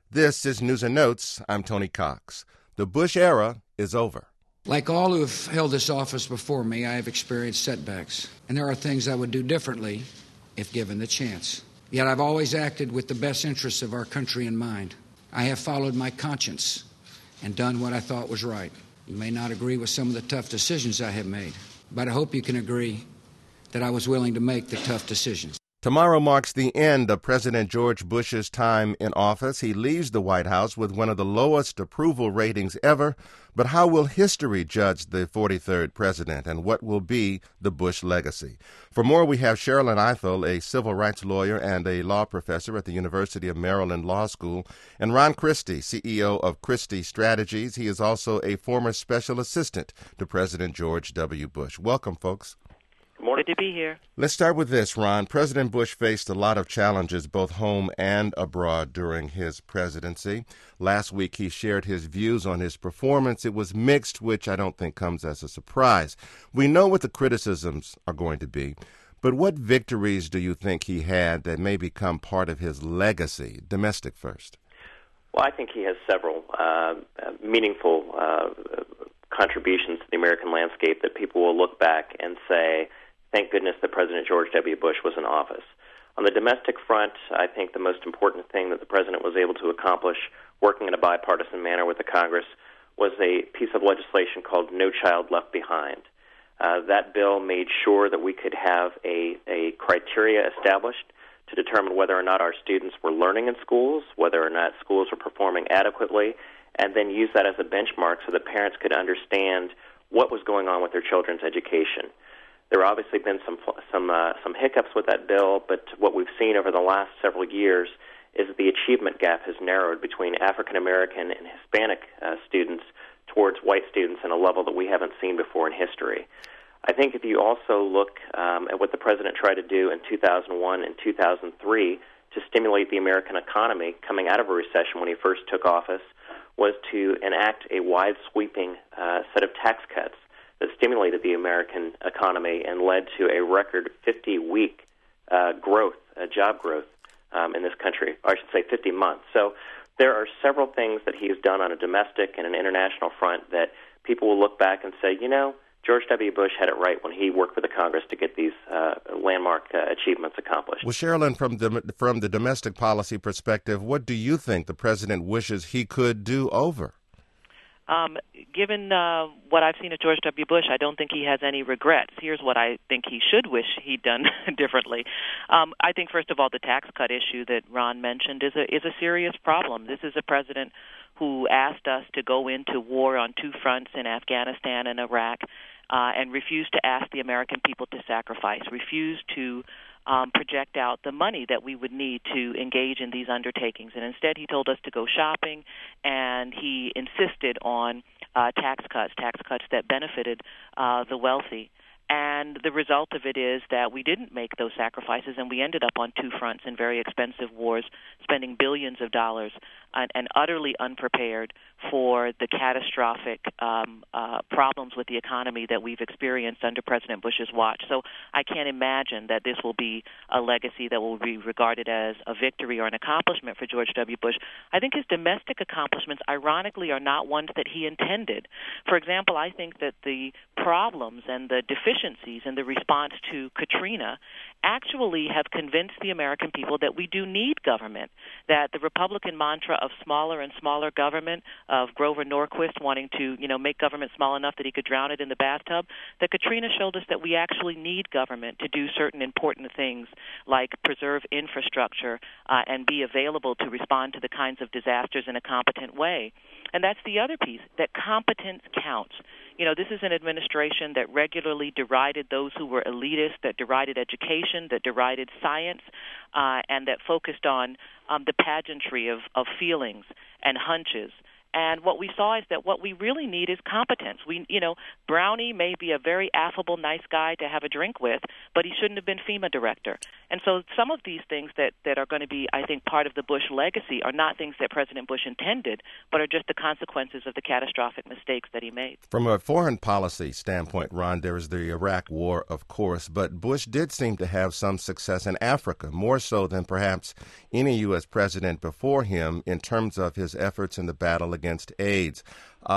This is News and Notes. I'm Tony Cox. The Bush era is over. Like all who have held this office before me, I have experienced setbacks, and there are things I would do differently if given the chance. Yet I've always acted with the best interests of our country in mind. I have followed my conscience and done what I thought was right. You may not agree with some of the tough decisions I have made, but I hope you can agree that I was willing to make the tough decisions. Tomorrow marks the end of President George Bush's time in office. He leaves the White House with one of the lowest approval ratings ever. But how will history judge the 43rd president, and what will be the Bush legacy? For more, we have Sherrilyn Ifill, a civil rights lawyer and a law professor at the University of Maryland Law School, and Ron Christie, CEO of Christie Strategies. He is also a former special assistant to President George W. Bush. Welcome, folks. Good to be here. Let's start with this, Ron. President Bush faced a lot of challenges, both home and abroad, during his presidency. Last week, he shared his views on his performance. It was mixed, which I don't think comes as a surprise. We know what the criticisms are going to be, but what victories do you think he had that may become part of his legacy? Domestic first. Well, I think he has several meaningful contributions to the American landscape that people will look back and say, thank goodness that President George W. Bush was in office. On the domestic front, I think the most important thing that the president was able to accomplish, working in a bipartisan manner with the Congress, was a piece of legislation called No Child Left Behind. That bill made sure that we could have a criteria established to determine whether or not our students were learning in schools, whether or not schools were performing adequately, and then use that as a benchmark so that parents could understand what was going on with their children's education. There have obviously been some hiccups with that bill, but what we've seen over the last several years is that the achievement gap has narrowed between African American and Hispanic students towards white students in a level that we haven't seen before in history. I think if you also look at what the president tried to do in 2001 and 2003 to stimulate the American economy coming out of a recession when he first took office, was to enact a wide-sweeping set of tax cuts that stimulated the American economy and led to a record 50-week job growth in this country, or I should say 50 months. So there are several things that he has done on a domestic and an international front that people will look back and say, you know, George W. Bush had it right when he worked with the Congress to get these landmark achievements accomplished. Well, Sherrilyn, from the domestic policy perspective, what do you think the president wishes he could do over? Given what I've seen of George W. Bush, I don't think he has any regrets. Here's what I think he should wish he'd done differently. I think, first of all, the tax cut issue that Ron mentioned is a serious problem. This is a president who asked us to go into war on two fronts in Afghanistan and Iraq and refused to ask the American people to sacrifice, refused to project out the money that we would need to engage in these undertakings. And instead, he told us to go shopping, and he insisted on tax cuts that benefited the wealthy. And the result of it is that we didn't make those sacrifices, and we ended up on two fronts in very expensive wars, spending billions of dollars, and utterly unprepared for the catastrophic problems with the economy that we've experienced under President Bush's watch. So I can't imagine that this will be a legacy that will be regarded as a victory or an accomplishment for George W. Bush. I think his domestic accomplishments, ironically, are not ones that he intended. For example, I think that the problems and the deficiencies in the response to Katrina actually have convinced the American people that we do need government, that the Republican mantra of smaller and smaller government, of Grover Norquist wanting to, make government small enough that he could drown it in the bathtub, that Katrina showed us that we actually need government to do certain important things like preserve infrastructure and be available to respond to the kinds of disasters in a competent way. And that's the other piece, that competence counts. This is an administration that regularly derided those who were elitist, that derided education, that derided science, and that focused on the pageantry of feelings and hunches And what we saw is that what we really need is competence. Brownie may be a very affable, nice guy to have a drink with, but he shouldn't have been FEMA director. And so some of these things that are going to be, I think, part of the Bush legacy are not things that President Bush intended, but are just the consequences of the catastrophic mistakes that he made. From a foreign policy standpoint, Ron, there is the Iraq War, of course, but Bush did seem to have some success in Africa, more so than perhaps any U.S. president before him in terms of his efforts in the battle against AIDS.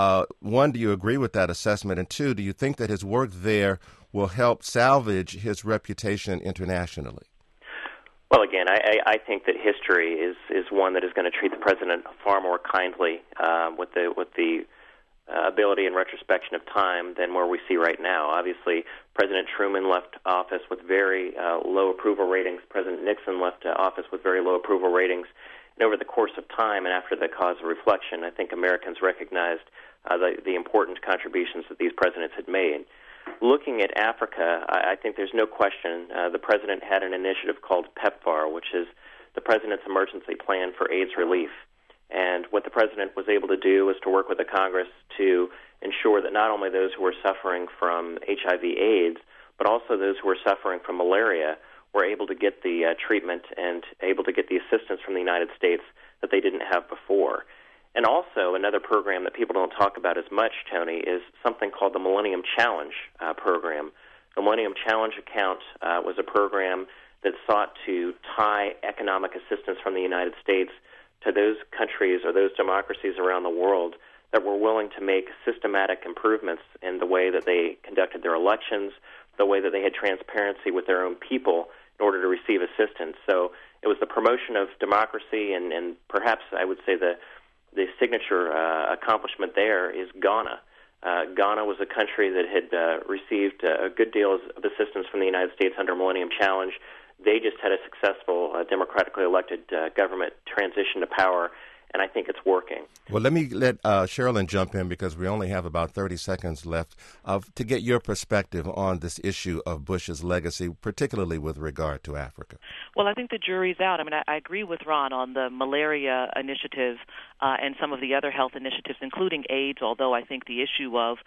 One, do you agree with that assessment? And two, do you think that his work there will help salvage his reputation internationally? Well, again, I think that history is one that is going to treat the president far more kindly with the ability and retrospection of time than where we see right now. Obviously, President Truman left office with very low approval ratings. President Nixon left office with very low approval ratings. And over the course of time and after the cause of reflection, I think Americans recognized the important contributions that these presidents had made. Looking at Africa, I think there's no question the president had an initiative called PEPFAR, which is the president's emergency plan for AIDS relief. And what the president was able to do was to work with the Congress to ensure that not only those who were suffering from HIV/AIDS, but also those who were suffering from malaria were able to get the treatment and able to get the assistance from the United States that they didn't have before. And also, another program that people don't talk about as much, Tony, is something called the Millennium Challenge program. The Millennium Challenge account was a program that sought to tie economic assistance from the United States to those countries or those democracies around the world that were willing to make systematic improvements in the way that they conducted their elections, the way that they had transparency with their own people in order to receive assistance. So it was the promotion of democracy, and perhaps I would say the signature accomplishment there is Ghana. Ghana was a country that had received a good deal of assistance from the United States under Millennium Challenge. They just had a successful democratically elected government transition to power, and I think it's working. Well, let me let Sherilyn jump in because we only have about 30 seconds left to get your perspective on this issue of Bush's legacy, particularly with regard to Africa. Well, I think the jury's out. I mean, I agree with Ron on the malaria initiative and some of the other health initiatives, including AIDS, although I think the issue of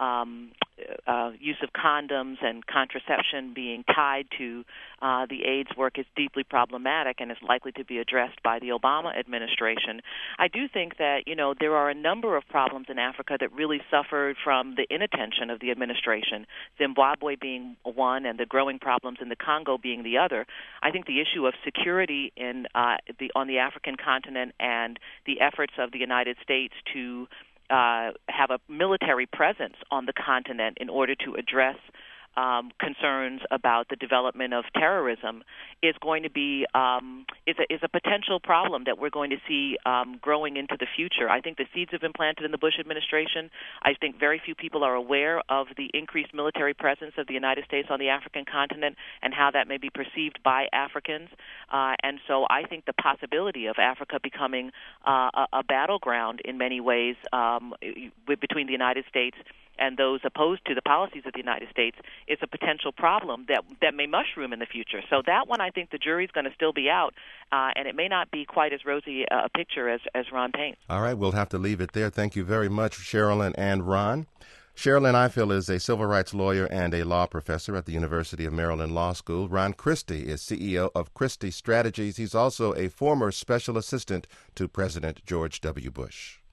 use of condoms and contraception being tied to the AIDS work is deeply problematic and is likely to be addressed by the Obama administration. I do think that, there are a number of problems in Africa that really suffered from the inattention of the administration, Zimbabwe being one and the growing problems in the Congo being the other. I think the issue of security on the African continent and the efforts of the United States to have a military presence on the continent in order to address concerns about the development of terrorism is going to be is a potential problem that we're going to see growing into the future. I think the seeds have been planted in the Bush administration. I think very few people are aware of the increased military presence of the United States on the African continent and how that may be perceived by Africans. And so I think the possibility of Africa becoming a battleground in many ways between the United States and those opposed to the policies of the United States is a potential problem that may mushroom in the future. So that one, I think the jury's going to still be out, and it may not be quite as rosy a picture as Ron paints. All right, we'll have to leave it there. Thank you very much, Sherilyn and Ron. Sherilyn Ifill is a civil rights lawyer and a law professor at the University of Maryland Law School. Ron Christie is CEO of Christie Strategies. He's also a former special assistant to President George W. Bush.